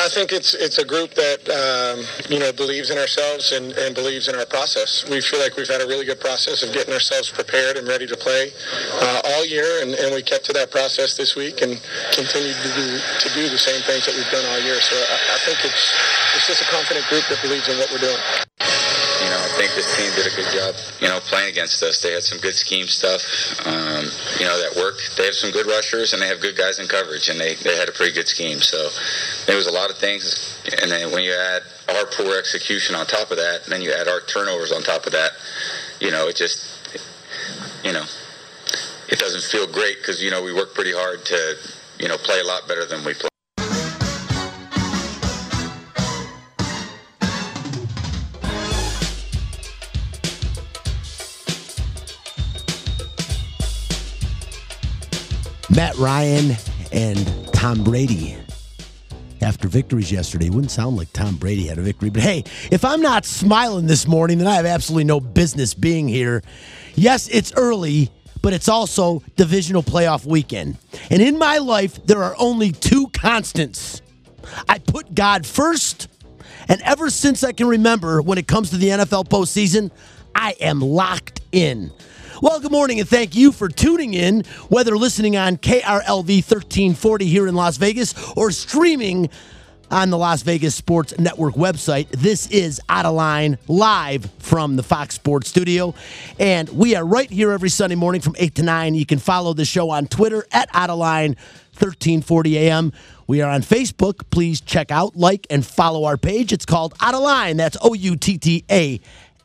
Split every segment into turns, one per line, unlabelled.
I think it's a group that believes in ourselves and believes in our process. We feel like we've had a really good process of getting ourselves prepared and ready to play all year, and we kept to that process this week and continued to do the same things that we've done all year. So I think it's just a confident group that believes in what we're doing.
I think this team did a good job, playing against us. They had some good scheme stuff, that worked. They have some good rushers, and they have good guys in coverage, and they had a pretty good scheme. So there was a lot of things, and then when you add our poor execution on top of that, and then you add our turnovers on top of that, it just, it doesn't feel great because, we work pretty hard to, play a lot better than we play.
Matt Ryan and Tom Brady after victories yesterday. It wouldn't sound like Tom Brady had a victory. But hey, if I'm not smiling this morning, then I have absolutely no business being here. Yes, it's early, but it's also divisional playoff weekend. And in my life, there are only two constants. I put God first, and ever since I can remember, when it comes to the NFL postseason, I am locked in. Well, good morning, and thank you for tuning in, whether listening on KRLV 1340 here in Las Vegas or streaming on the Las Vegas Sports Network website. This is Out of Line, live from the Fox Sports studio, and we are right here every Sunday morning from 8 to 9. You can follow the show on Twitter at Out of Line 1340 AM. We are on Facebook. Please check out, like, and follow our page. It's called Out of Line. That's OUTTALINE.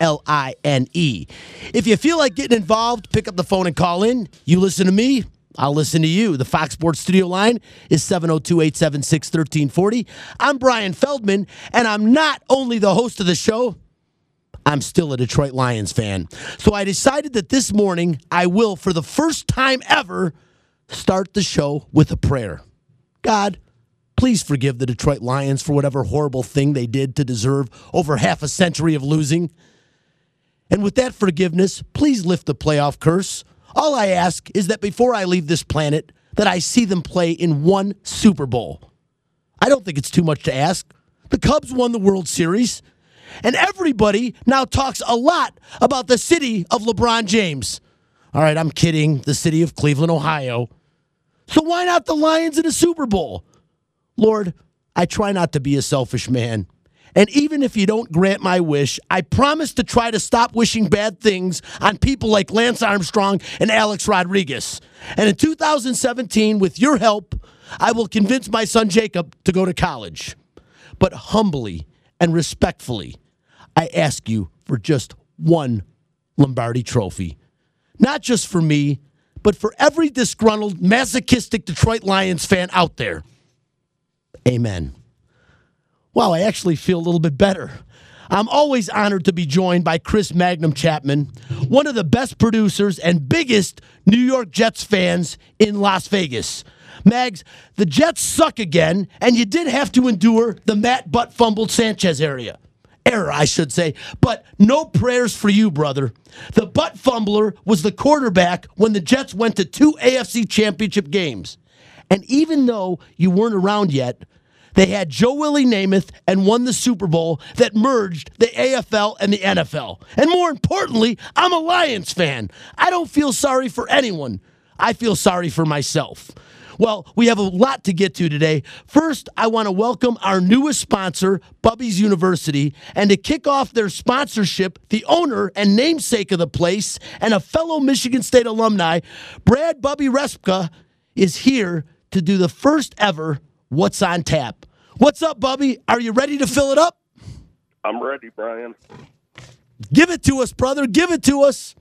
If you feel like getting involved, pick up the phone and call in. You listen to me, I'll listen to you. The Fox Sports studio line is 702-876-1340. I'm Brian Feldman, and I'm not only the host of the show, I'm still a Detroit Lions fan. So I decided that this morning I will, for the first time ever, start the show with a prayer. God, please forgive the Detroit Lions for whatever horrible thing they did to deserve over half a century of losing. And with that forgiveness, please lift the playoff curse. All I ask is that before I leave this planet, that I see them play in one Super Bowl. I don't think it's too much to ask. The Cubs won the World Series, and everybody now talks a lot about the city of LeBron James. All right, I'm kidding. The city of Cleveland, Ohio. So why not the Lions in a Super Bowl? Lord, I try not to be a selfish man. And even if you don't grant my wish, I promise to try to stop wishing bad things on people like Lance Armstrong and Alex Rodriguez. And in 2017, with your help, I will convince my son Jacob to go to college. But humbly and respectfully, I ask you for just one Lombardi trophy. Not just for me, but for every disgruntled, masochistic Detroit Lions fan out there. Amen. Wow, I actually feel a little bit better. I'm always honored to be joined by Chris Magnum Chapman, one of the best producers and biggest New York Jets fans in Las Vegas. Mags, the Jets suck again, and you did have to endure the Matt Butt fumbled Sanchez error, I should say. But no prayers for you, brother. The butt fumbler was the quarterback when the Jets went to 2 AFC championship games. And even though you weren't around yet, they had Joe Willie Namath and won the Super Bowl that merged the AFL and the NFL. And more importantly, I'm a Lions fan. I don't feel sorry for anyone. I feel sorry for myself. Well, we have a lot to get to today. First, I want to welcome our newest sponsor, Bubby's University, and to kick off their sponsorship, the owner and namesake of the place and a fellow Michigan State alumni, Brad Bubby Respka, is here to do the first ever What's on Tap. What's up, Bubby? Are you ready to fill it up?
I'm ready, Brian.
Give it to us, brother. Give it to us.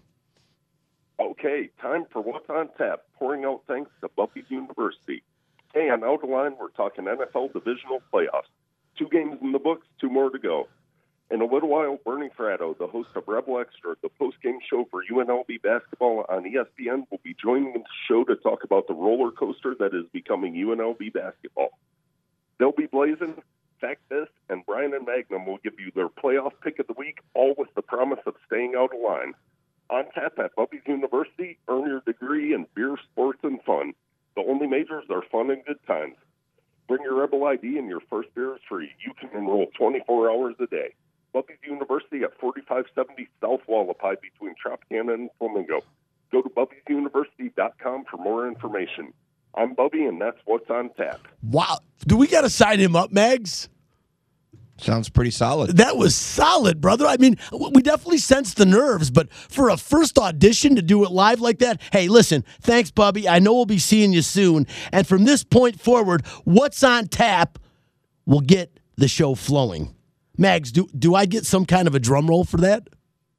Okay, time for What's on Tap, pouring out thanks to Bubby's University. Hey, on Out of Line, we're talking NFL divisional playoffs. 2 games in the books, 2 more to go. In a little while, Bernie Fratto, the host of Rebel Extra, the post-game show for UNLV basketball on ESPN, will be joining the show to talk about the roller coaster that is becoming UNLV basketball. They'll be blazing. Fact this, and Brian and Magnum will give you their playoff pick of the week, all with the promise of staying out of line. On tap at Bubby's University, earn your degree in beer, sports, and fun. The only majors are fun and good times. Bring your Rebel ID and your first beer is free. You can enroll 24 hours a day. Bucky's University at 4570 South Wallapai between Tropicana and Flamingo. Go to Bubby'sUniversity.com for more information. I'm Bubby, and that's what's on tap.
Wow. Do we got to sign him up, Mags?
Sounds pretty solid.
That was solid, brother. I mean, we definitely sensed the nerves, but for a first audition to do it live like that, hey, listen, thanks, Bubby. I know we'll be seeing you soon. And from this point forward, what's on tap will get the show flowing. Mags, do I get some kind of a drum roll for that?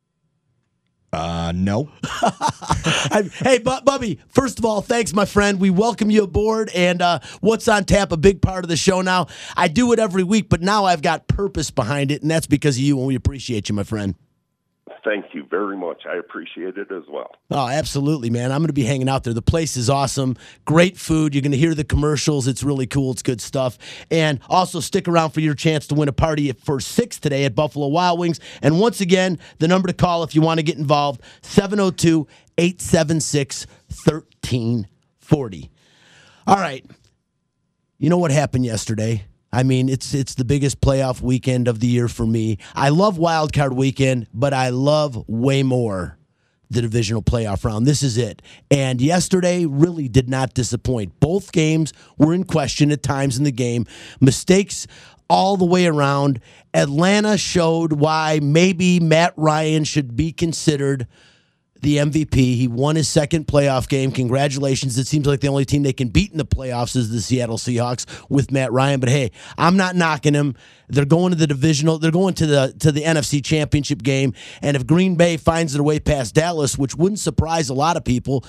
No.
Hey, Bubby, first of all, thanks, my friend. We welcome you aboard, and What's on Tap, a big part of the show now. I do it every week, but now I've got purpose behind it, and that's because of you, and we appreciate you, my friend.
Thank you very much. I appreciate it as well.
Oh, absolutely, man. I'm going to be hanging out there. The place is awesome. Great food. You're going to hear the commercials. It's really cool. It's good stuff. And also stick around for your chance to win a party for 6 today at Buffalo Wild Wings. And once again, the number to call if you want to get involved, 702-876-1340. All right. You know what happened yesterday? I mean, it's the biggest playoff weekend of the year for me. I love Wild Card Weekend, but I love way more the divisional playoff round. This is it. And yesterday really did not disappoint. Both games were in question at times in the game. Mistakes all the way around. Atlanta showed why maybe Matt Ryan should be considered the MVP. He won his second playoff game. Congratulations. It seems like the only team they can beat in the playoffs is the Seattle Seahawks with Matt Ryan. But hey, I'm not knocking him. They're going to the divisional. They're going to the NFC Championship game. And if Green Bay finds their way past Dallas, which wouldn't surprise a lot of people,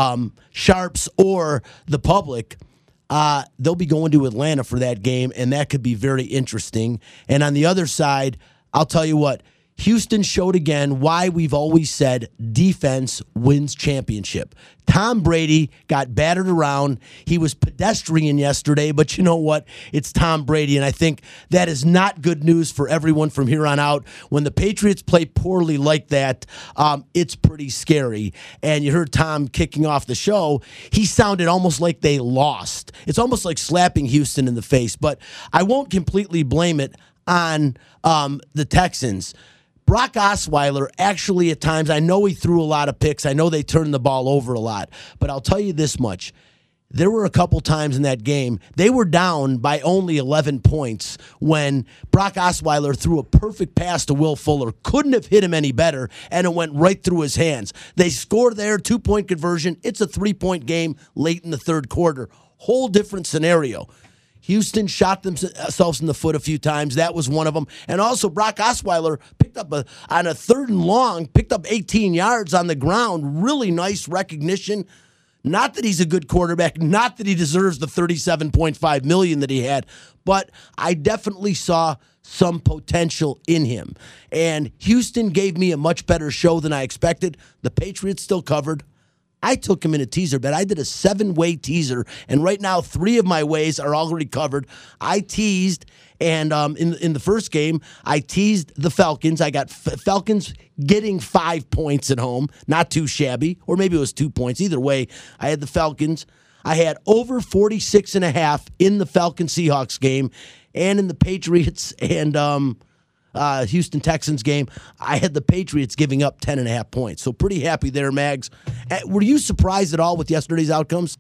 sharps or the public, they'll be going to Atlanta for that game, and that could be very interesting. And on the other side, I'll tell you what, Houston showed again why we've always said defense wins championship. Tom Brady got battered around. He was pedestrian yesterday, but you know what? It's Tom Brady, and I think that is not good news for everyone from here on out. When the Patriots play poorly like that, it's pretty scary. And you heard Tom kicking off the show. He sounded almost like they lost. It's almost like slapping Houston in the face, but I won't completely blame it on the Texans. Brock Osweiler actually at times, I know he threw a lot of picks. I know they turned the ball over a lot. But I'll tell you this much. There were a couple times in that game, they were down by only 11 points when Brock Osweiler threw a perfect pass to Will Fuller. Couldn't have hit him any better, and it went right through his hands. They scored there, 2-point conversion. It's a 3-point game late in the third quarter. Whole different scenario. Houston shot themselves in the foot a few times. That was one of them. And also, Brock Osweiler picked up on a 3rd and long, picked up 18 yards on the ground. Really nice recognition. Not that he's a good quarterback, not that he deserves the $37.5 million that he had, but I definitely saw some potential in him. And Houston gave me a much better show than I expected. The Patriots still covered. I took him in a teaser bet. I did a 7-way teaser, and right now 3 of my ways are already covered. I teased, and in the first game, I teased the Falcons. I got Falcons getting 5 points at home. Not too shabby, or maybe it was 2 points. Either way, I had the Falcons. I had over 46.5 in the Falcons-Seahawks game, and in the Patriots and Houston Texans game, I had the Patriots giving up 10.5 points. So pretty happy there, Mags. Were you surprised at all with yesterday's outcomes?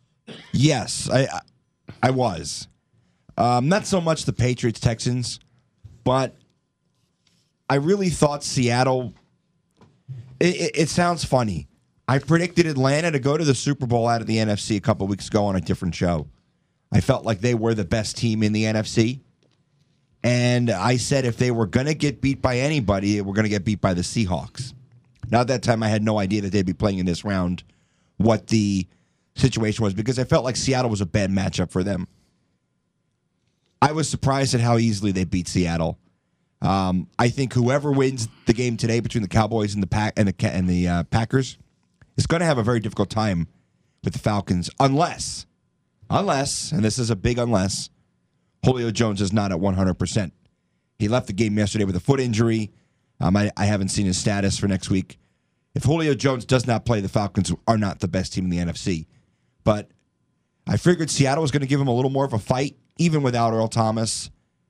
Yes, I was. Not so much the Patriots Texans, but I really thought Seattle. It sounds funny. I predicted Atlanta to go to the Super Bowl out of the NFC a couple weeks ago on a different show. I felt like they were the best team in the NFC. And I said if they were going to get beat by anybody, they were going to get beat by the Seahawks. Now, at that time, I had no idea that they'd be playing in this round, what the situation was, because I felt like Seattle was a bad matchup for them. I was surprised at how easily they beat Seattle. I think whoever wins the game today between the Cowboys and the Packers is going to have a very difficult time with the Falcons, unless, and this is a big unless, Julio Jones is not at 100%. He left the game yesterday with a foot injury. I haven't seen his status for next week. If Julio Jones does not play, the Falcons are not the best team in the NFC. But I figured Seattle was going to give him a little more of a fight, even without Earl Thomas.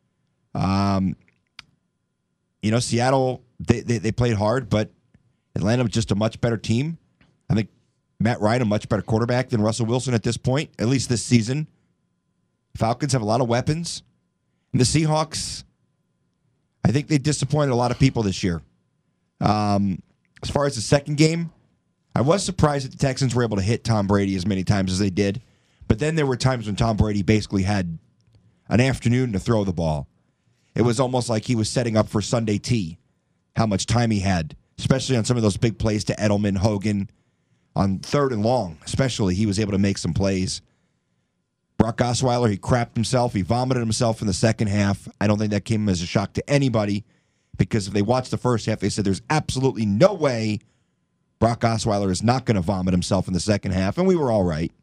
Seattle, they played hard, but Atlanta was just a much better team. I think Matt Ryan, a much better quarterback than Russell Wilson at this point, at least this season. Falcons have a lot of weapons. And the Seahawks, I think they disappointed a lot of people this year. As far as the second game, I was surprised that the Texans were able to hit Tom Brady as many times as they did. But then there were times when Tom Brady basically had an afternoon to throw the ball. It was almost like he was setting up for Sunday tea, how much time he had, especially on some of those big plays to Edelman, Hogan. On 3rd and long, especially, he was able to make some plays. Brock Osweiler, he crapped himself. He vomited himself in the second half. I don't think that came as a shock to anybody, because if they watched the first half, they said there's absolutely no way Brock Osweiler is not going to vomit himself in the second half, and we were all right.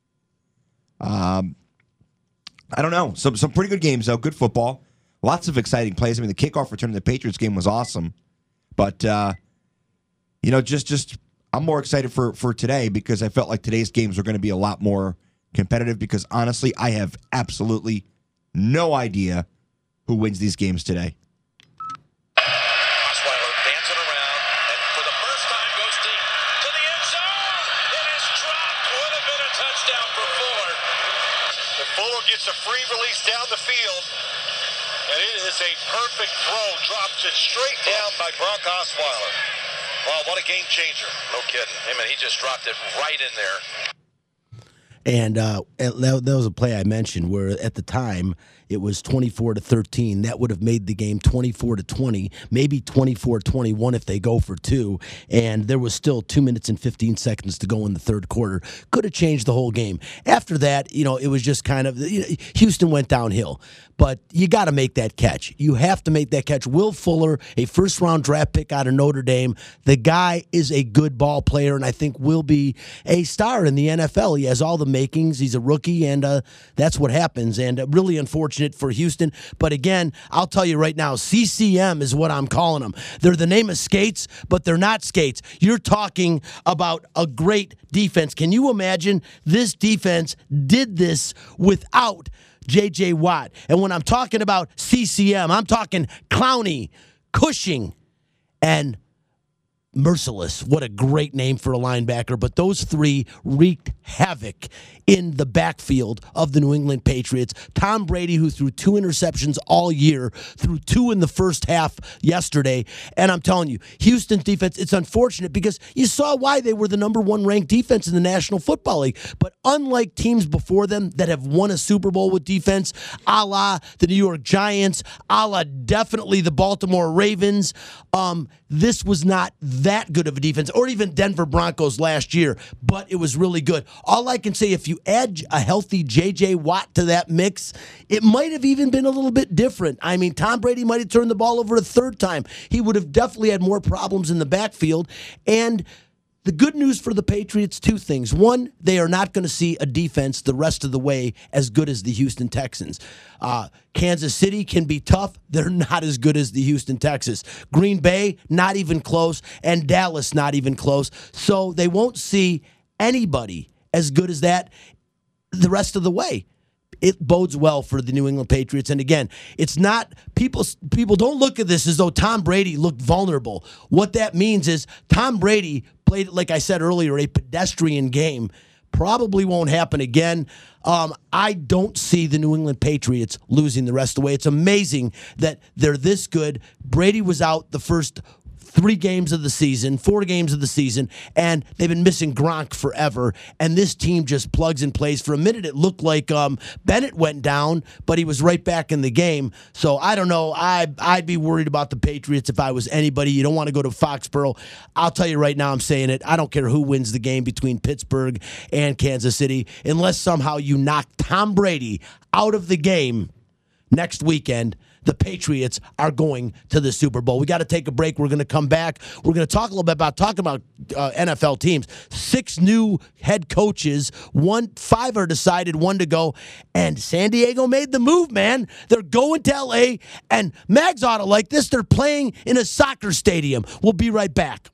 I don't know. Some pretty good games, though. Good football. Lots of exciting plays. I mean, the kickoff return of the Patriots game was awesome. But, just I'm more excited for today, because I felt like today's games were going to be a lot more competitive, because, honestly, I have absolutely no idea who wins these games today.
Osweiler dancing around, and for the first time goes deep to the end zone. It is dropped. Would have been a touchdown for Fuller. And Fuller gets a free release down the field. And it is a perfect throw. Drops it straight down by Brock Osweiler. Wow, what a game changer. No kidding. I mean, he just dropped it right in there.
And that was a play I mentioned where at the time it was 24-13. That would have made the game 24-20, maybe 24-21 if they go for 2. And there was still 2 minutes and 15 seconds to go in the third quarter. Could have changed the whole game. After that, it was just kind of Houston went downhill. But you got to make that catch. You have to make that catch. Will Fuller, a first-round draft pick out of Notre Dame, the guy is a good ball player, and I think will be a star in the NFL. He has all the makings. He's a rookie, and that's what happens. And really unfortunate for Houston. But again, I'll tell you right now, CCM is what I'm calling them. They're the name of skates, but they're not skates. You're talking about a great defense. Can you imagine this defense did this without J.J. Watt? And when I'm talking about CCM, I'm talking Clowney, Cushing, and Merciless. What a great name for a linebacker. But those three wreaked havoc in the backfield of the New England Patriots. Tom Brady, who threw 2 interceptions all year, threw 2 in the first half yesterday. And I'm telling you, Houston's defense, it's unfortunate because you saw why they were the number 1 ranked defense in the National Football League. But unlike teams before them that have won a Super Bowl with defense, a la the New York Giants, a la definitely the Baltimore Ravens, this was not that good of a defense, or even Denver Broncos last year, but it was really good. All I can say, if you add a healthy J.J. Watt to that mix, it might have even been a little bit different. I mean, Tom Brady might have turned the ball over a third time. He would have definitely had more problems in the backfield. And the good news for the Patriots, 2 things. One, they are not going to see a defense the rest of the way as good as the Houston Texans. Kansas City can be tough. They're not as good as the Houston Texans. Green Bay, not even close. And Dallas, not even close. So they won't see anybody as good as that the rest of the way. It bodes well for the New England Patriots. And again, it's not people don't look at this as though Tom Brady looked vulnerable. What that means is Tom Brady played, like I said earlier, a pedestrian game. Probably won't happen again. I don't see the New England Patriots losing the rest of the way. It's amazing that they're this good. Brady was out the first 4 games of the season, and they've been missing Gronk forever, and this team just plugs and plays. For a minute, it looked like Bennett went down, but he was right back in the game. So I don't know. I'd be worried about the Patriots if I was anybody. You don't want to go to Foxborough. I'll tell you right now, I'm saying it. I don't care who wins the game between Pittsburgh and Kansas City, unless somehow you knock Tom Brady out of the game next weekend. The Patriots are going to the Super Bowl. We got to take a break. We're going to come back. We're going to talk a little bit about NFL teams. 6 new head coaches. 5 are decided, 1 to go. And San Diego made the move, man. They're going to L.A. And Mags ought to like this. They're playing in a soccer stadium. We'll be right back.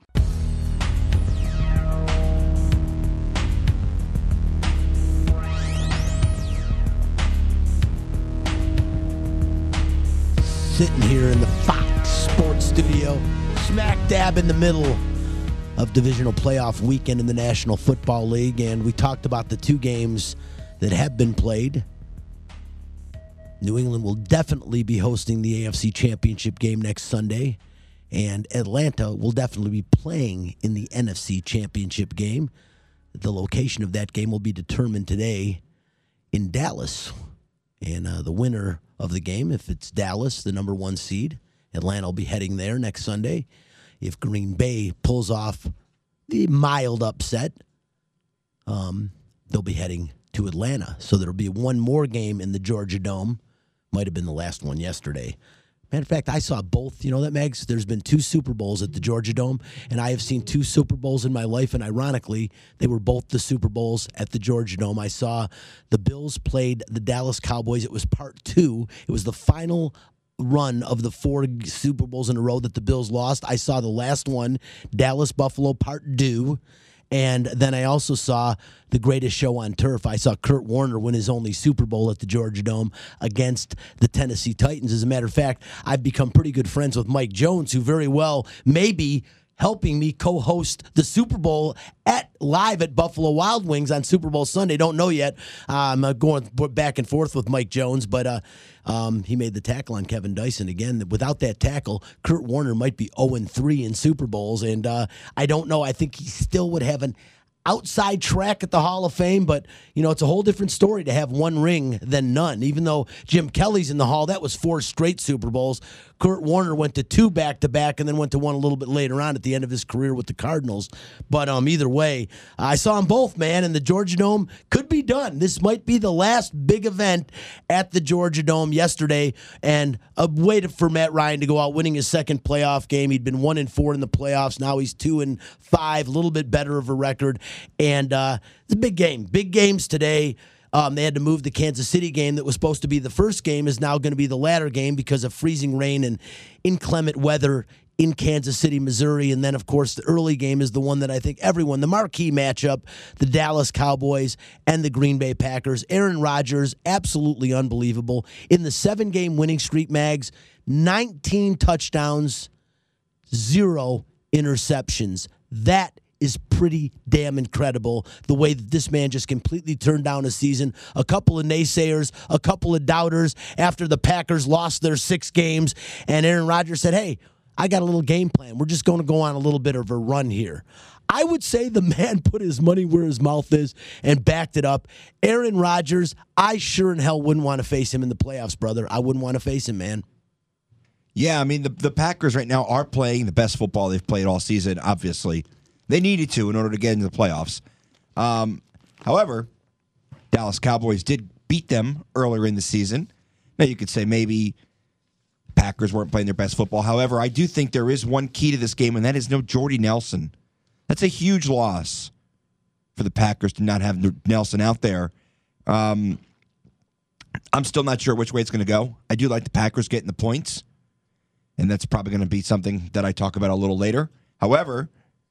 sitting here in the Fox Sports Studio, smack dab in the middle of divisional playoff weekend in the National Football League, and we talked about the two games that have been played. New England will definitely be hosting the AFC Championship game next Sunday, and Atlanta will definitely be playing in the NFC Championship game. The location of that game will be determined today in Dallas, and the winner of the game, if it's Dallas, the number one seed, Atlanta will be heading there next Sunday. If Green Bay pulls off the mild upset, they'll be heading to Atlanta. So there'll be one more game in the Georgia Dome. Might have been the last one yesterday. Matter of fact, I saw both. You know that, Megs? There's been two Super Bowls at the Georgia Dome, and I have seen two Super Bowls in my life, and ironically, they were both the Super Bowls at the Georgia Dome. I saw the Bills played the Dallas Cowboys. It was part two. It was the final run of the four Super Bowls in a row that the Bills lost. I saw the last one, Dallas-Buffalo part two. And then I also saw the greatest show on turf. I saw Kurt Warner win his only Super Bowl at the Georgia Dome against the Tennessee Titans. As a matter of fact, I've become pretty good friends with Mike Jones, who very well may be helping me co-host the Super Bowl live at Buffalo Wild Wings on Super Bowl Sunday. Don't know yet. I'm going back and forth with Mike Jones, but he made the tackle on Kevin Dyson. Again, without that tackle, Kurt Warner might be 0-3 in Super Bowls, and I don't know. I think he still would have an outside track at the Hall of Fame, but it's a whole different story to have one ring than none. Even though Jim Kelly's in the Hall, that was 4 straight Super Bowls. Kurt Warner went to 2 back-to-back and then went to one a little bit later on at the end of his career with the Cardinals. But either way, I saw them both, man, and the Georgia Dome could be done. This might be the last big event at the Georgia Dome yesterday, and a way for Matt Ryan to go out winning his second playoff game. He'd been 1-4 in the playoffs. Now he's 2-5, a little bit better of a record. And it's a big game. Big games today. They had to move the Kansas City game that was supposed to be the first game is now going to be the latter game because of freezing rain and inclement weather in Kansas City, Missouri. And then, of course, the early game is the one that I think the marquee matchup, the Dallas Cowboys and the Green Bay Packers. Aaron Rodgers, absolutely unbelievable. In the 7-game winning streak, Mags, 19 touchdowns, 0 interceptions. That is pretty damn incredible, the way that this man just completely turned down a season. A couple of naysayers, a couple of doubters after the Packers lost their 6 games, and Aaron Rodgers said, hey, I got a little game plan. We're just going to go on a little bit of a run here. I would say the man put his money where his mouth is and backed it up. Aaron Rodgers, I sure in hell wouldn't want to face him in the playoffs, brother. I wouldn't want to face him, man.
Yeah, I mean, the Packers right now are playing the best football they've played all season, obviously. They needed to in order to get into the playoffs. However, Dallas Cowboys did beat them earlier in the season. Now, you could say maybe Packers weren't playing their best football. However, I do think there is one key to this game, and that is no Jordy Nelson. That's a huge loss for the Packers to not have Nelson out there. I'm still not sure which way it's going to go. I do like the Packers getting the points, and that's probably going to be something that I talk about a little later. However,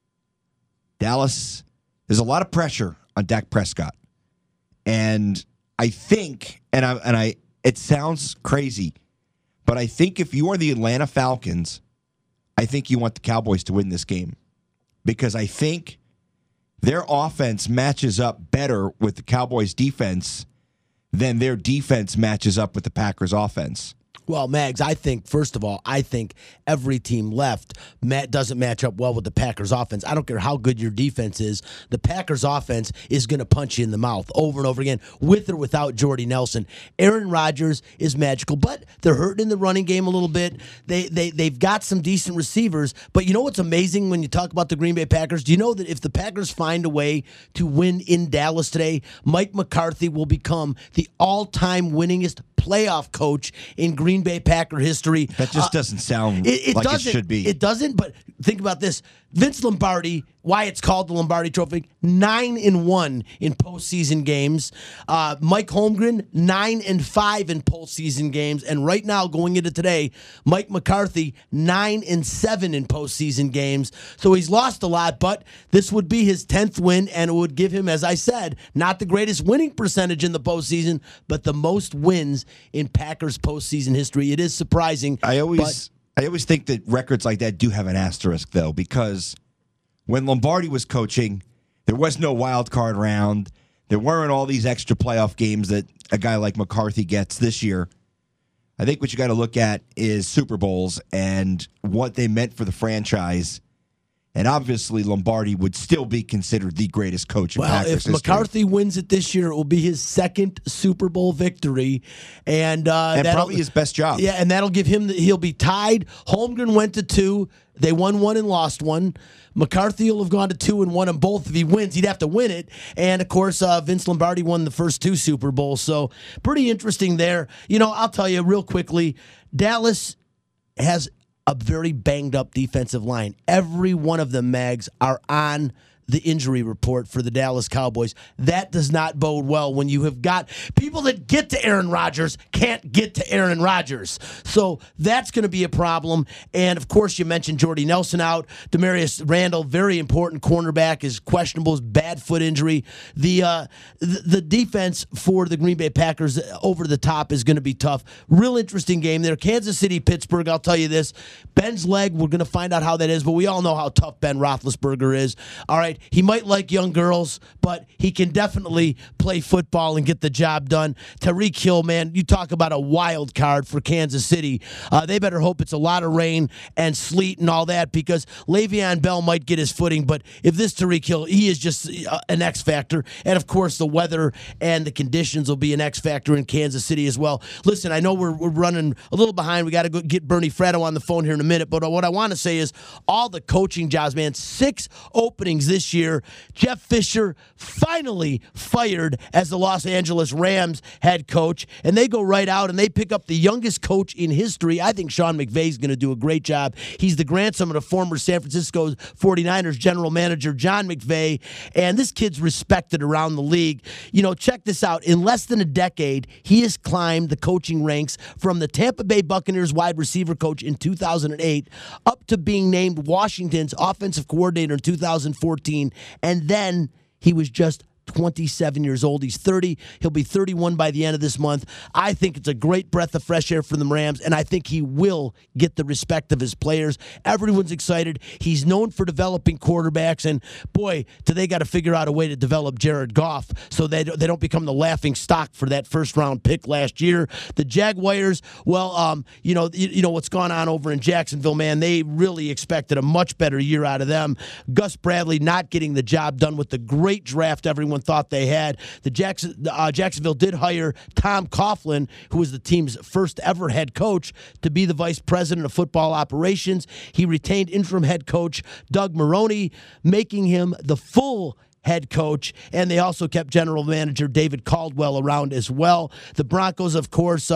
Dallas, there's a lot of pressure on Dak Prescott. And I think, it sounds crazy, but I think if you are the Atlanta Falcons, I think you want the Cowboys to win this game. Because I think their offense matches up better with the Cowboys' defense than their defense matches up with the Packers' offense.
Well, Mags, I think, first of all, every team left doesn't match up well with the Packers' offense. I don't care how good your defense is. The Packers' offense is going to punch you in the mouth over and over again, with or without Jordy Nelson. Aaron Rodgers is magical, but they're hurting in the running game a little bit. They've got some decent receivers, but you know what's amazing when you talk about the Green Bay Packers? Do you know that if the Packers find a way to win in Dallas today, Mike McCarthy will become the all-time winningest playoff coach in Green Bay Packer history?
That just doesn't sound like it should be.
It doesn't, but think about this. Vince Lombardi, why it's called the Lombardi Trophy, 9-1 in postseason games. Mike Holmgren, 9-5 in postseason games. And right now, going into today, Mike McCarthy, 9-7 in postseason games. So he's lost a lot, but this would be his 10th win, and it would give him, as I said, not the greatest winning percentage in the postseason, but the most wins in Packers postseason history. It is surprising.
I always think that records like that do have an asterisk, though, because when Lombardi was coaching, there was no wild card round. There weren't all these extra playoff games that a guy like McCarthy gets this year. I think what you got to look at is Super Bowls and what they meant for the franchise. And obviously, Lombardi would still be considered the greatest coach in Packers history.
If McCarthy wins it this year, it will be his second Super Bowl victory, and
probably his best job.
Yeah, and that'll give him. He'll be tied. Holmgren went to 2. They won 1 and lost 1. McCarthy will have gone to 2 and won them both. If he wins, he'd have to win it. And, of course, Vince Lombardi won the first 2 Super Bowls. So pretty interesting there. I'll tell you real quickly, Dallas has a very banged-up defensive line. Every one of them, Mags, are on the injury report for the Dallas Cowboys. That does not bode well when you have got people that get to Aaron Rodgers can't get to Aaron Rodgers. So that's going to be a problem. And, of course, you mentioned Jordy Nelson out. Demarius Randall, very important cornerback, is questionable, is bad foot injury. The defense for the Green Bay Packers over the top is going to be tough. Real interesting game there. Kansas City, Pittsburgh, I'll tell you this. Ben's leg, we're going to find out how that is, but we all know how tough Ben Roethlisberger is. All right. He might like young girls, but he can definitely play football and get the job done. Tyreek Hill, man, you talk about a wild card for Kansas City. They better hope it's a lot of rain and sleet and all that, because Le'Veon Bell might get his footing, but if this Tyreek Hill, he is just an X factor. And, of course, the weather and the conditions will be an X factor in Kansas City as well. Listen, I know we're running a little behind. We got to go get Bernie Fratto on the phone here in a minute, but what I want to say is all the coaching jobs, man, 6 openings this year. Jeff Fisher finally fired as the Los Angeles Rams head coach, and they go right out and they pick up the youngest coach in history. I think Sean McVay is going to do a great job. He's the grandson of the former San Francisco 49ers general manager John McVay, and this kid's respected around the league. Check this out. In less than a decade, he has climbed the coaching ranks from the Tampa Bay Buccaneers wide receiver coach in 2008 up to being named Washington's offensive coordinator in 2014. And then he was just 27 years old. He's 30. He'll be 31 by the end of this month. I think it's a great breath of fresh air for the Rams, and I think he will get the respect of his players. Everyone's excited. He's known for developing quarterbacks, and boy, do they got to figure out a way to develop Jared Goff so they don't become the laughing stock for that first-round pick last year. The Jaguars, well, you know what's gone on over in Jacksonville, man. They really expected a much better year out of them. Gus Bradley not getting the job done with the great draft everyone thought they had. The Jacksonville did hire Tom Coughlin, who was the team's first ever head coach, to be the vice president of football operations. He retained interim head coach Doug Maroney, making him the full head coach, and they also kept general manager David Caldwell around as well. The Broncos, of course,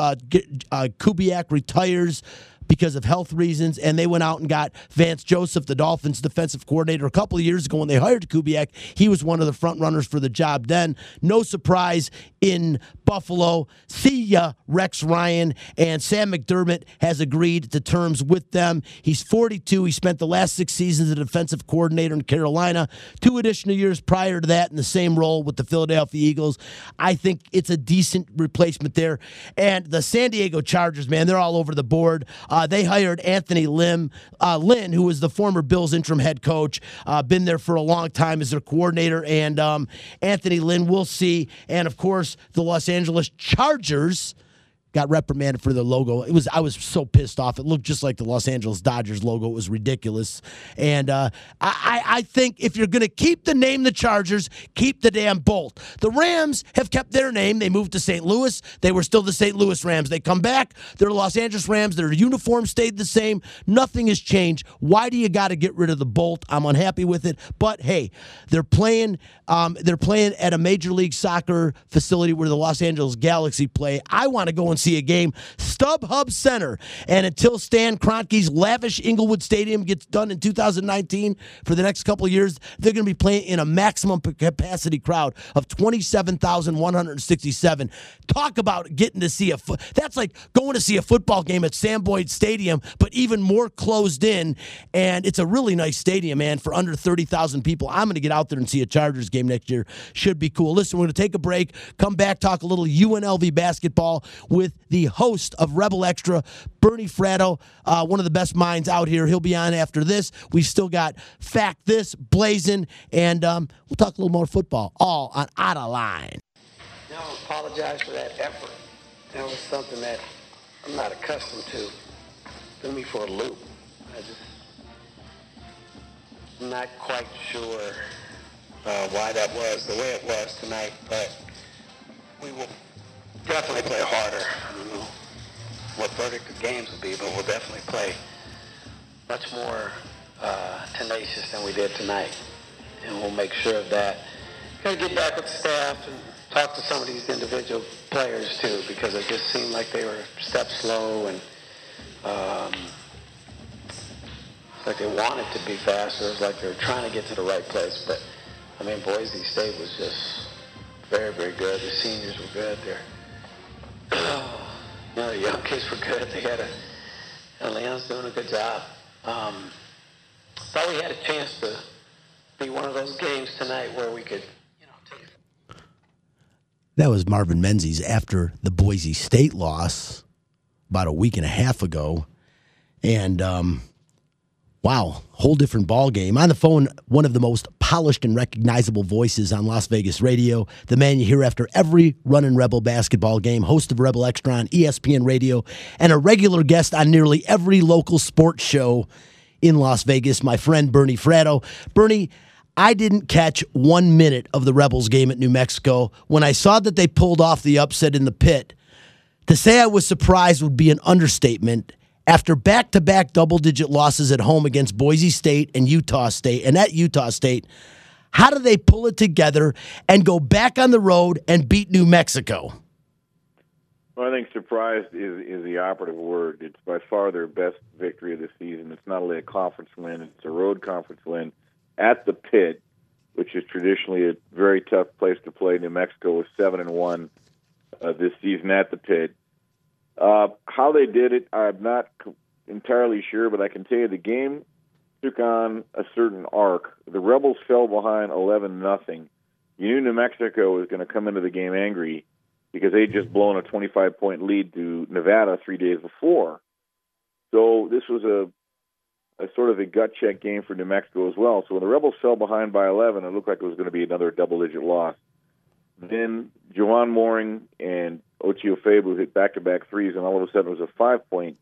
Kubiak retires because of health reasons, and they went out and got Vance Joseph, the Dolphins defensive coordinator, a couple of years ago when they hired Kubiak. He was one of the front runners for the job then. No surprise in Buffalo. See ya, Rex Ryan, and Sam McDermott has agreed to terms with them. He's 42. He spent the last 6 seasons as a defensive coordinator in Carolina, 2 additional years prior to that in the same role with the Philadelphia Eagles. I think it's a decent replacement there. And the San Diego Chargers, man, they're all over the board. They hired Anthony Lynn, who was the former Bills interim head coach, been there for a long time as their coordinator. And Anthony Lynn, we'll see. And, of course, the Los Angeles Chargers got reprimanded for their logo. I was so pissed off. It looked just like the Los Angeles Dodgers logo. It was ridiculous. And I think if you're going to keep the name the Chargers, keep the damn Bolt. The Rams have kept their name. They moved to St. Louis. They were still the St. Louis Rams. They come back. They're the Los Angeles Rams. Their uniform stayed the same. Nothing has changed. Why do you got to get rid of the Bolt? I'm unhappy with it. But, hey, they're playing at a Major League Soccer facility where the Los Angeles Galaxy play. I want to go and see a game. StubHub Center. And until Stan Kroenke's lavish Inglewood Stadium gets done in 2019, for the next couple of years, they're going to be playing in a maximum capacity crowd of 27,167. Talk about getting to see that's like going to see a football game at Sam Boyd Stadium, but even more closed in. And it's a really nice stadium, man, for under 30,000 people. I'm going to get out there and see a Chargers game next year. Should be cool. Listen, we're going to take a break, come back, talk a little UNLV basketball with with the host of Rebel Extra, Bernie Fratto, one of the best minds out here. He'll be on after this. We've still got Fact This, Blazing, and we'll talk a little more football, all on Outta Line.
I apologize for that effort. That was something that I'm not accustomed to. Threw me for a loop. I'm not quite sure why that was the way it was tonight, but we will definitely play harder. I don't know what verdict the games will be, but we'll definitely play much more tenacious than we did tonight, and we'll make sure of that. Got to get back with the staff and talk to some of these individual players too, because it just seemed like they were a step slow, and it's like they wanted to be faster. It was like they were trying to get to the right place. But I mean, Boise State was just very, very good. The seniors were good. The young kids were good. They had Leon's doing a good job. Thought we had a chance to be one of those games tonight where we could, take it.
That was Marvin Menzies after the Boise State loss about a week and a half ago. And, wow, whole different ball game. On the phone, one of the most polished and recognizable voices on Las Vegas radio, the man you hear after every Runnin' Rebel basketball game, host of Rebel Extra on ESPN Radio, and a regular guest on nearly every local sports show in Las Vegas, my friend Bernie Fratto. Bernie, I didn't catch 1 minute of the Rebels game at New Mexico. When I saw that they pulled off the upset in the pit, to say I was surprised would be an understatement. After back-to-back double-digit losses at home against Boise State and Utah State, and at Utah State, how do they pull it together and go back on the road and beat New Mexico?
Well, I think surprised is the operative word. It's by far their best victory of the season. It's not only a conference win, it's a road conference win at the Pit, which is traditionally a very tough place to play. New Mexico was 7-1 this season at the Pit. How they did it, I'm not entirely sure, but I can tell you the game took on a certain arc. The Rebels fell behind 11-0. You knew New Mexico was going to come into the game angry because they'd just blown a 25-point lead to Nevada 3 days before. So this was a sort of a gut check game for New Mexico as well. So when the Rebels fell behind by 11, it looked like it was going to be another double-digit loss. Then Juwan Mooring and Ochio Febu hit back-to-back threes, and all of a sudden it was a 5-point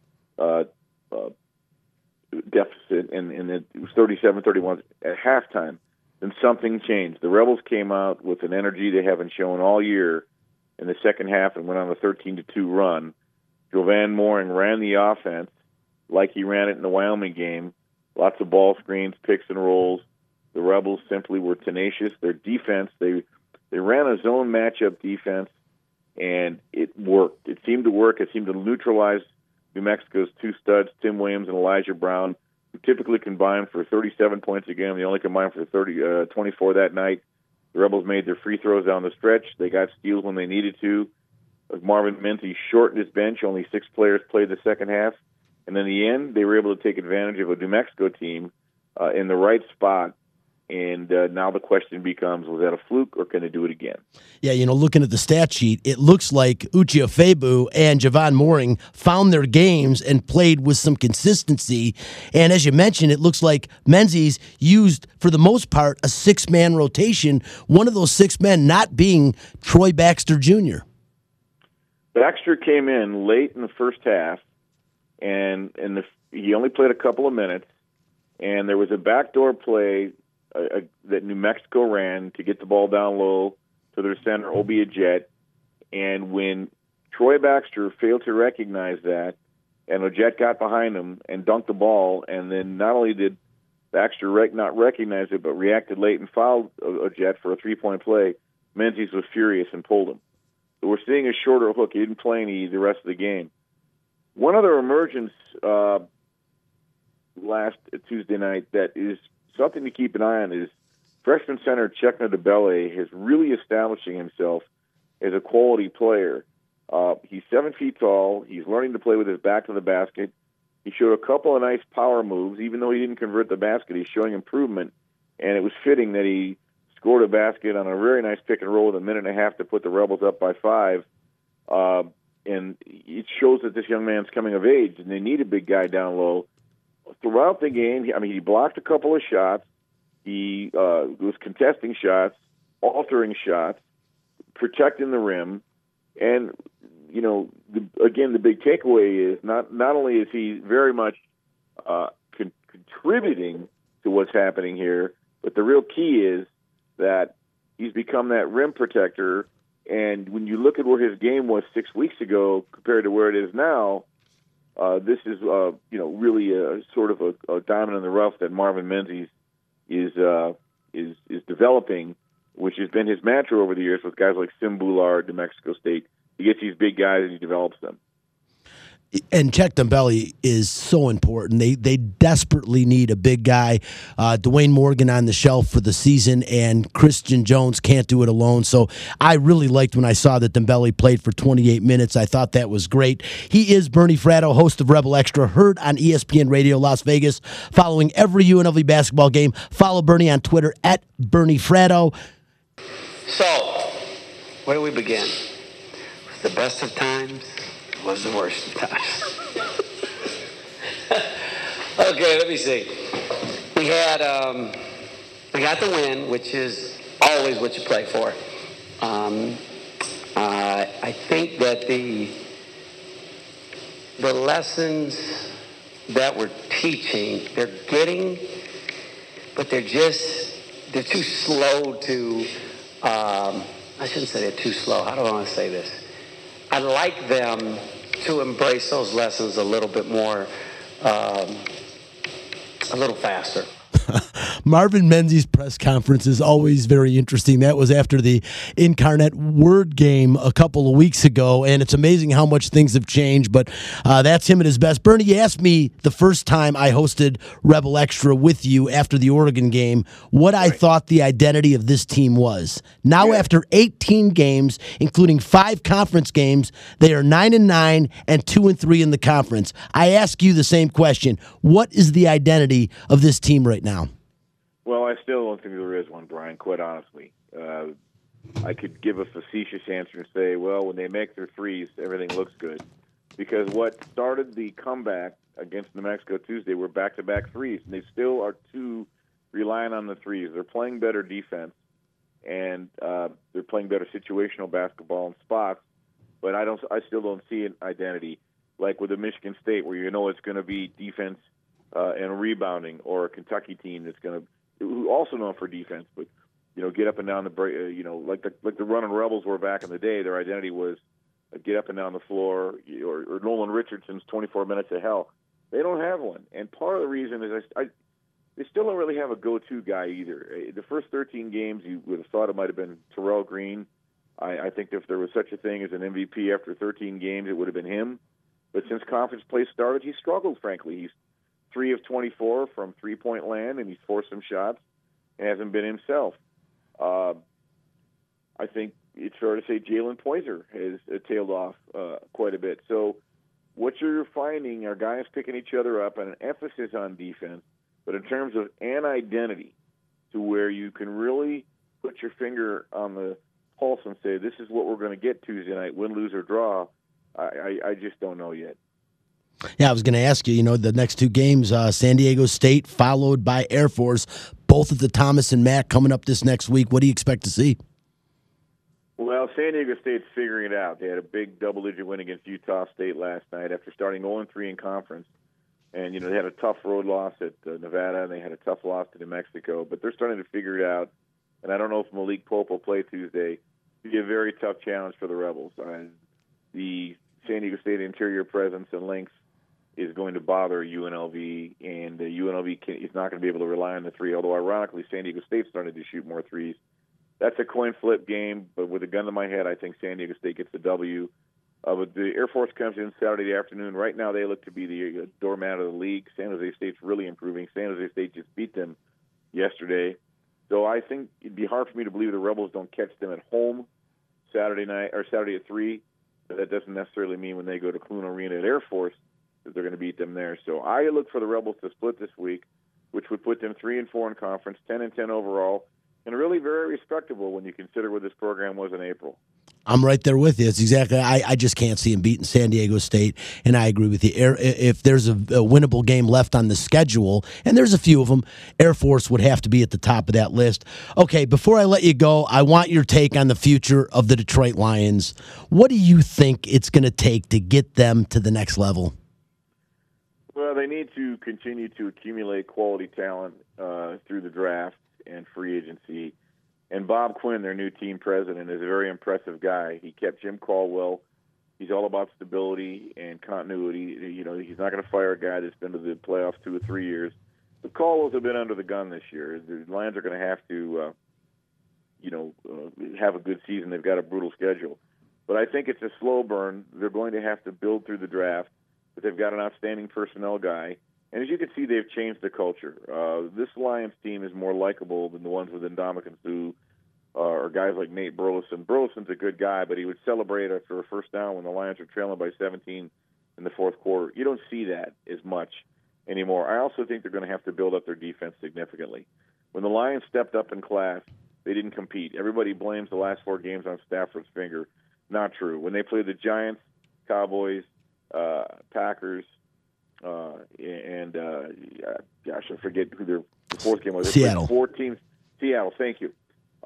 deficit, and it was 37-31 at halftime. Then something changed. The Rebels came out with an energy they haven't shown all year in the second half and went on a 13-2 run. Jovan Mooring ran the offense like he ran it in the Wyoming game. Lots of ball screens, picks and rolls. The Rebels simply were tenacious. Their defense, they ran a zone matchup defense, and it worked. It seemed to work. It seemed to neutralize New Mexico's two studs, Tim Williams and Elijah Brown, who typically combined for 37 points a game. They only combined for 24 that night. The Rebels made their free throws down the stretch. They got steals when they needed to. Marvin Menzies shortened his bench. Only 6 players played the second half. And in the end, they were able to take advantage of a New Mexico team in the right spot. And now the question becomes, was that a fluke or can they do it again?
Yeah, looking at the stat sheet, it looks like Ochio Febu and Jovan Mooring found their games and played with some consistency. And as you mentioned, it looks like Menzies used, for the most part, a 6-man rotation, one of those 6 men not being Troy Baxter Jr.
Baxter came in late in the first half, and he only played a couple of minutes, and there was a backdoor play that New Mexico ran to get the ball down low to their center, Obi Ajett. And when Troy Baxter failed to recognize that, and Ajett got behind him and dunked the ball, and then not only did Baxter not recognize it, but reacted late and fouled Ajett for a 3-point play, Menzies was furious and pulled him. So we're seeing a shorter hook. He didn't play any the rest of the game. One other emergence last Tuesday night that is something to keep an eye on is freshman center Chekna DeBelle is really establishing himself as a quality player. He's 7 feet tall. He's learning to play with his back to the basket. He showed a couple of nice power moves. Even though he didn't convert the basket, he's showing improvement. And it was fitting that he scored a basket on a very nice pick and roll with a minute and a half to put the Rebels up by 5. it shows that this young man's coming of age, and they need a big guy down low. Throughout the game, he blocked a couple of shots. He was contesting shots, altering shots, protecting the rim, and the big takeaway is not only is he very much contributing to what's happening here, but the real key is that he's become that rim protector. And when you look at where his game was 6 weeks ago compared to where it is now, this is really a sort of a diamond in the rough that Marvin Menzies is developing, which has been his mantra over the years with guys like Sim Boulard, New Mexico State. He gets these big guys and he develops them.
And Czech Dembele is so important. They desperately need a big guy. Dwayne Morgan on the shelf for the season, and Christian Jones can't do it alone. So I really liked when I saw that Dembele played for 28 minutes. I thought that was great. He is Bernie Fratto, host of Rebel Extra, heard on ESPN Radio Las Vegas, following every UNLV basketball game. Follow Bernie on Twitter at Bernie Fratto.
So, where do we begin? Was the best of times? Was the worst of times? Okay, let me see. We got the win, which is always what you play for. I think that the lessons that we're teaching, they're getting, but they're too slow to. I shouldn't say they're too slow. How do I want to say this? I'd like them to embrace those lessons a little bit more, a little faster.
Marvin Menzies' press conference is always very interesting. That was after the Incarnate Word game a couple of weeks ago, and it's amazing how much things have changed, but that's him at his best. Bernie, you asked me the first time I hosted Rebel Extra with you after the Oregon game what I thought the identity of this team was. Now, after 18 games, including 5 conference games, they are 9-9 and 2-3 in the conference. I ask you the same question. What is the identity of this team right now?
Well, I still don't think there is one, Brian, quite honestly. I could give a facetious answer and say, well, when they make their threes, everything looks good. Because what started the comeback against New Mexico Tuesday were back-to-back threes, and they still are too reliant on the threes. They're playing better defense, and they're playing better situational basketball in spots, but I still don't see an identity like with the Michigan State where it's going to be defense and rebounding, or a Kentucky team that's going to also known for defense, but get up and down the like the running Rebels were back in the day. Their identity was get up and down the floor, or Nolan Richardson's 24 minutes of hell. They don't have one, and part of the reason is they still don't really have a go-to guy either. The first 13 games, you would have thought it might have been Terrell Green. I think if there was such a thing as an MVP after 13 games, it would have been him. But since conference play started, he struggled, frankly. He's 3 of 24 from three-point land, and he's forced some shots and hasn't been himself. I think it's fair to say Jalen Poyser has tailed off quite a bit. So what you're finding are guys picking each other up and an emphasis on defense, but in terms of an identity to where you can really put your finger on the pulse and say, this is what we're going to get Tuesday night, win, lose, or draw, I just don't know yet.
Yeah, I was going to ask you, the next 2 games, San Diego State followed by Air Force, both at the Thomas and Mack coming up this next week. What do you expect to see?
Well, San Diego State's figuring it out. They had a big double-digit win against Utah State last night after starting 0-3 in conference. And, they had a tough road loss at Nevada, and they had a tough loss to New Mexico. But they're starting to figure it out. And I don't know if Malik Pope will play Tuesday. It'll be a very tough challenge for the Rebels. The San Diego State interior presence and length is going to bother UNLV, and UNLV is not going to be able to rely on the three, although ironically San Diego State started to shoot more threes. That's a coin flip game, but with a gun to my head, I think San Diego State gets the W. But the Air Force comes in Saturday afternoon. Right now they look to be the doormat of the league. San Jose State's really improving. San Jose State just beat them yesterday. So I think it'd be hard for me to believe the Rebels don't catch them at home Saturday night or Saturday at 3. But that doesn't necessarily mean when they go to Clune Arena at Air Force that they're going to beat them there. So I look for the Rebels to split this week, which would put them 3-4 in conference, 10-10 overall, and really very respectable when you consider where this program was in April.
I'm right there with you. It's exactly. I just can't see him beating San Diego State, and I agree with you. If there's a winnable game left on the schedule, and there's a few of them, Air Force would have to be at the top of that list. Okay, before I let you go, I want your take on the future of the Detroit Lions. What do you think it's going to take to get them to the next level?
Well, they need to continue to accumulate quality talent through the draft and free agency. And Bob Quinn, their new team president, is a very impressive guy. He kept Jim Caldwell. He's all about stability and continuity. You know, he's not going to fire a guy that's been to the playoffs 2 or 3 years. But Caldwell's a bit under the gun this year. The Lions are going to have to, have a good season. They've got a brutal schedule. But I think it's a slow burn. They're going to have to build through the draft. But they've got an outstanding personnel guy. And as you can see, they've changed the culture. This Lions team is more likable than the ones with Ndamukong Suh or guys like Nate Burleson. Burleson's a good guy, but he would celebrate after a first down when the Lions are trailing by 17 in the fourth quarter. You don't see that as much anymore. I also think they're going to have to build up their defense significantly. When the Lions stepped up in class, they didn't compete. Everybody blames the last 4 games on Stafford's finger. Not true. When they played the Giants, Cowboys, Packers, I forget who the fourth game was.
Seattle.
4 teams. Seattle, thank you.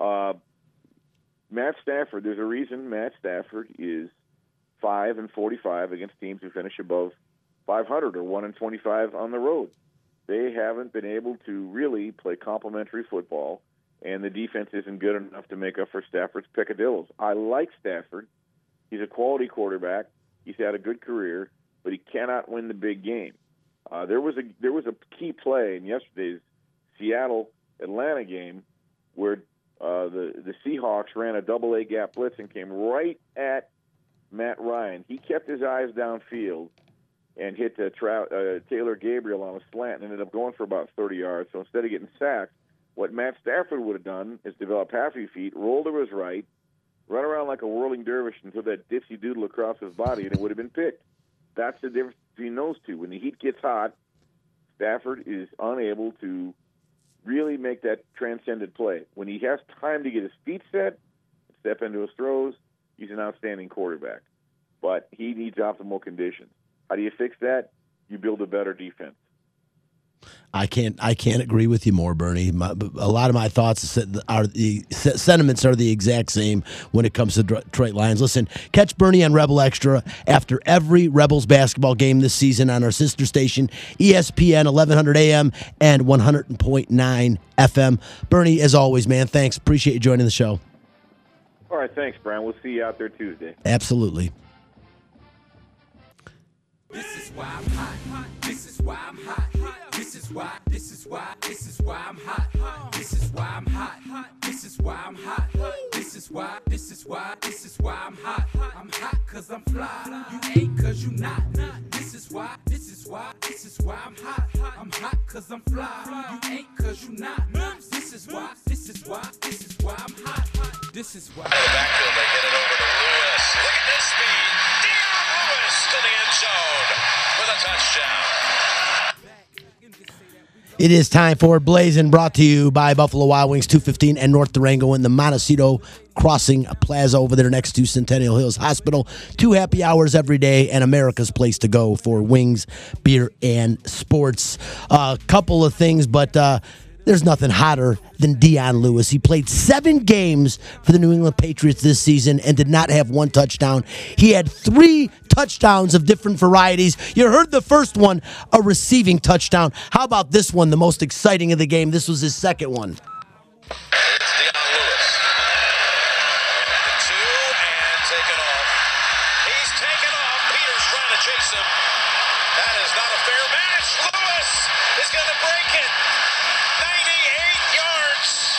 Matt Stafford, there's a reason Matt Stafford is 5-45 against teams who finish above 500 or 1-25 on the road. They haven't been able to really play complementary football, and the defense isn't good enough to make up for Stafford's peccadillos. I like Stafford. He's a quality quarterback. He's had a good career, but he cannot win the big game. There was a key play in yesterday's Seattle-Atlanta game where the Seahawks ran a double-A gap blitz and came right at Matt Ryan. He kept his eyes downfield and hit Taylor Gabriel on a slant and ended up going for about 30 yards. So instead of getting sacked, what Matt Stafford would have done is develop happy feet, roll to his right, run around like a whirling dervish until that dipsy doodle across his body, and it would have been picked. That's the difference between those two. When the heat gets hot, Stafford is unable to really make that transcendent play. When he has time to get his feet set, step into his throws, he's an outstanding quarterback. But he needs optimal conditions. How do you fix that? You build a better defense.
I can't agree with you more, Bernie. A lot of my thoughts are the sentiments are the exact same when it comes to Detroit Lions. Listen, catch Bernie on Rebel Extra after every Rebels basketball game this season on our sister station, ESPN 1100 AM and 100.9 FM. Bernie, as always, man, thanks. Appreciate you joining the show.
All right, thanks, Brian. We'll see you out there Tuesday.
Absolutely.
This is why I'm hot. This is why I'm hot. This is why I'm hot. This is why I'm hot. This is why I'm hot. This is why I'm hot. I'm hot cause I'm fly. You ain't cause you not. This is why I'm hot. I'm hot cause I'm fly. You ain't cause you not. This is why I'm hot. This is why.
Out of the backfield, they get it over to Lewis. Look at this speed. Dion Lewis to the end zone with a touchdown.
It is time for Blazing, brought to you by Buffalo Wild Wings, 215 and North Durango in the Montecito Crossing Plaza over there next to Centennial Hills Hospital. 2 happy hours every day and America's place to go for wings, beer, and sports. A couple of things, but there's nothing hotter than Dion Lewis. He played 7 games for the New England Patriots this season and did not have 1 touchdown. He had 3 touchdowns of different varieties. You heard the first one, a receiving touchdown. How about this one, the most exciting of the game? This was his second one.
It's Dion Lewis. The 2 and taken off. He's taken off. Peters trying to chase him. That is not a fair match. Lewis is going to break it. 98 yards.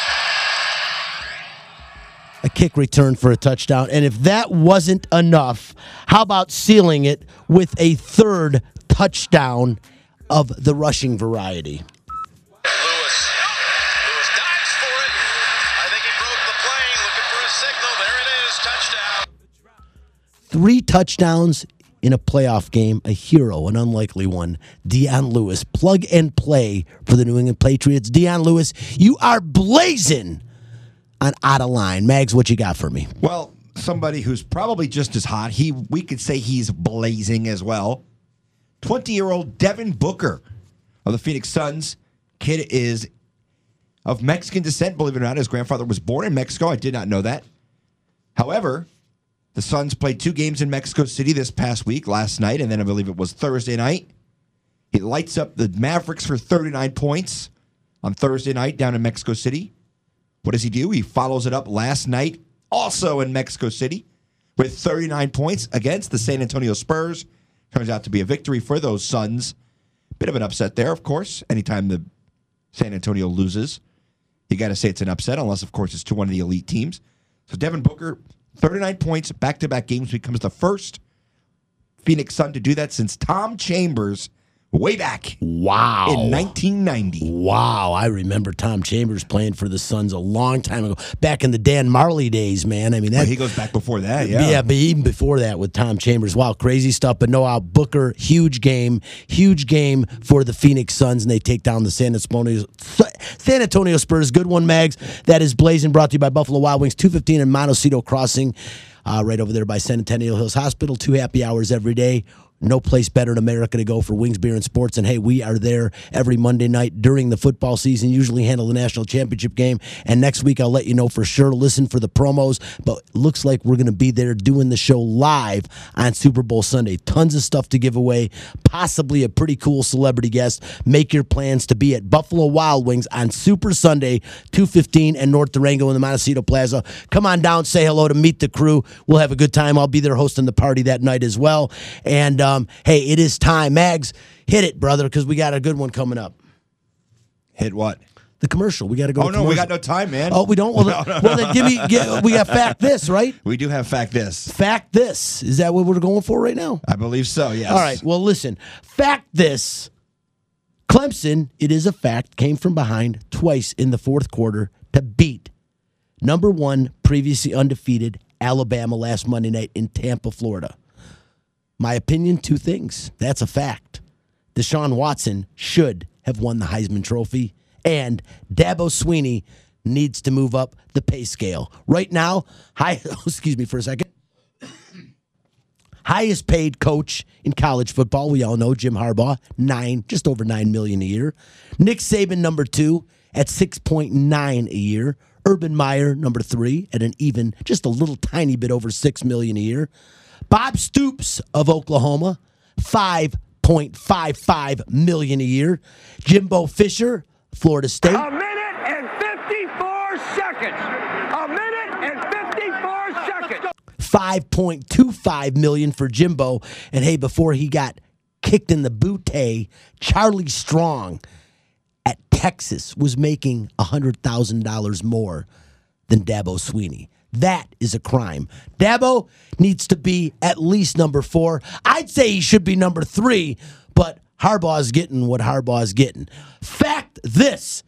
A kick return for a touchdown. And if that wasn't enough, how about sealing it with a 3rd touchdown of the rushing variety?
Lewis dives for it. I think he broke the plane looking for a signal. There it is. Touchdown.
3 touchdowns in a playoff game, a hero, an unlikely one. Dion Lewis, plug and play for the New England Patriots. Dion Lewis, you are blazing on Out of Line. Mags, what you got for me?
Well, somebody who's probably just as hot. We could say he's blazing as well. 20-year-old Devin Booker of the Phoenix Suns. Kid is of Mexican descent, believe it or not. His grandfather was born in Mexico. I did not know that. However, the Suns played 2 games in Mexico City this past week, last night, and then I believe it was Thursday night. He lights up the Mavericks for 39 points on Thursday night down in Mexico City. What does he do? He follows it up last night, also in Mexico City, with 39 points against the San Antonio Spurs. Turns out to be a victory for those Suns. Bit of an upset there, of course. Anytime the San Antonio loses, you got to say it's an upset, unless, of course, it's to one of the elite teams. So Devin Booker, 39 points, back-to-back games, becomes the first Phoenix Sun to do that since Tom Chambers way back in 1990.
Wow, I remember Tom Chambers playing for the Suns a long time ago, back in the Dan Marley days, man. I mean,
He goes back before that, yeah.
Yeah, but even before that with Tom Chambers. Wow, crazy stuff. But no, Booker, huge game for the Phoenix Suns, and they take down the San Antonio Spurs. Good one, Mags. That is Blazing, brought to you by Buffalo Wild Wings, 215 in Montecito Crossing, right over there by San Antonio Hills Hospital. 2 happy hours every day. No place better in America to go for wings, beer, and sports. And, hey, we are there every Monday night during the football season, usually handle the national championship game. And next week, I'll let you know for sure. Listen for the promos. But it looks like we're going to be there doing the show live on Super Bowl Sunday. Tons of stuff to give away, possibly a pretty cool celebrity guest. Make your plans to be at Buffalo Wild Wings on Super Sunday, 215 and North Durango in the Montecito Plaza. Come on down, say hello to Meet the Crew. We'll have a good time. I'll be there hosting the party that night as well. And, hey, it is time. Mags, hit it, brother, because we got a good one coming up.
Hit what?
The commercial. We got to go.
Oh, no, we got no time, man.
Oh, we don't? Well, then we got Fact This, right?
We do have Fact This.
Fact This. Is that what we're going for right now?
I believe so, yes.
All right, well, listen. Fact This. Clemson, it is a fact, came from behind twice in the fourth quarter to beat number 1, previously undefeated, Alabama last Monday night in Tampa, Florida. My opinion, 2 things. That's a fact. Deshaun Watson should have won the Heisman Trophy, and Dabo Swinney needs to move up the pay scale. Right now, excuse me for a second. Highest paid coach in college football, we all know, Jim Harbaugh, just over $9 million a year. Nick Saban, number 2, at $6.9 a year. Urban Meyer, number 3, at just a little tiny bit over $6 million a year. Bob Stoops of Oklahoma, $5.55 million a year. Jimbo Fisher, Florida State.
A minute and 54 seconds. A minute and 54 seconds.
$5.25 million for Jimbo. And hey, before he got kicked in the bootay, Charlie Strong at Texas was making $100,000 more than Dabo Swinney. That is a crime. Dabo needs to be at least number 4. I'd say he should be number 3, but Harbaugh's getting what Harbaugh's getting. Fact this.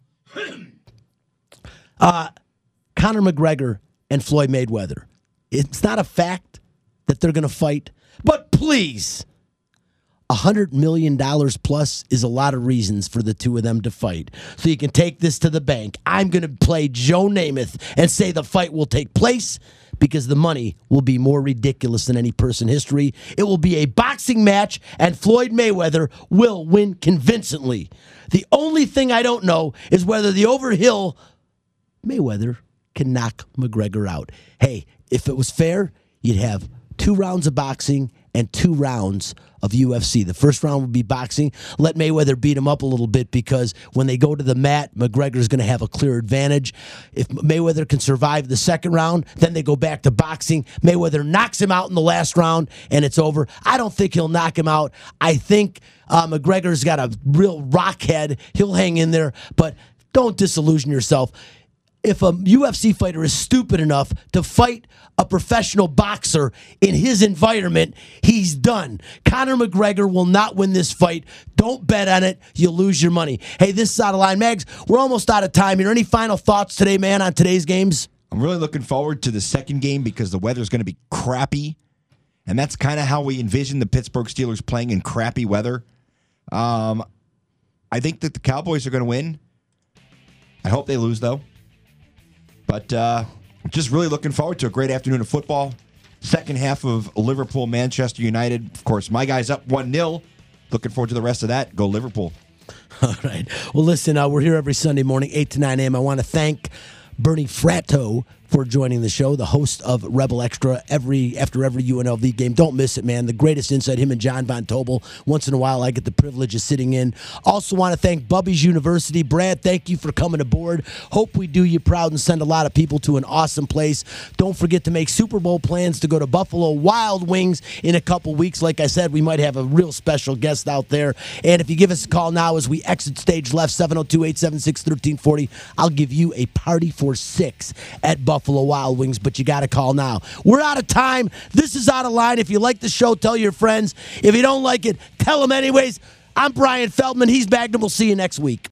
Conor McGregor and Floyd Mayweather. It's not a fact that they're going to fight, but please, $100 million plus is a lot of reasons for the two of them to fight. So you can take this to the bank. I'm going to play Joe Namath and say the fight will take place because the money will be more ridiculous than any purse in history. It will be a boxing match, and Floyd Mayweather will win convincingly. The only thing I don't know is whether the overhill Mayweather can knock McGregor out. Hey, if it was fair, you'd have 2 rounds of boxing and 2 rounds of UFC. The first round would be boxing. Let Mayweather beat him up a little bit because when they go to the mat, McGregor's going to have a clear advantage. If Mayweather can survive the second round, then they go back to boxing. Mayweather knocks him out in the last round, and it's over. I don't think he'll knock him out. I think McGregor's got a real rock head. He'll hang in there, but don't disillusion yourself. If a UFC fighter is stupid enough to fight a professional boxer in his environment, he's done. Conor McGregor will not win this fight. Don't bet on it. You'll lose your money. Hey, this is Out of Line. Mags, we're almost out of time here. Any final thoughts today, man, on today's games?
I'm really looking forward to the second game because the weather's going to be crappy, and that's kind of how we envision the Pittsburgh Steelers playing in crappy weather. I think that the Cowboys are going to win. I hope they lose, though. But just really looking forward to a great afternoon of football. Second half of Liverpool-Manchester United. Of course, my guys up 1-0. Looking forward to the rest of that. Go Liverpool.
All right. Well, listen, we're here every Sunday morning, 8 to 9 a.m. I want to thank Bernie Fratto for joining the show, the host of Rebel Extra after every UNLV game. Don't miss it, man. The greatest insight, him and John Von Tobel. Once in a while, I get the privilege of sitting in. Also want to thank Bubby's University. Brad, thank you for coming aboard. Hope we do you proud and send a lot of people to an awesome place. Don't forget to make Super Bowl plans to go to Buffalo Wild Wings in a couple weeks. Like I said, we might have a real special guest out there. And if you give us a call now as we exit stage left, 702-876-1340, I'll give you a party for 6 at Buffalo Wild Wings, but you got to call now. We're out of time. This is Out of Line. If you like the show, tell your friends. If you don't like it, tell them anyways. I'm Brian Feldman. He's Magnum. We'll see you next week.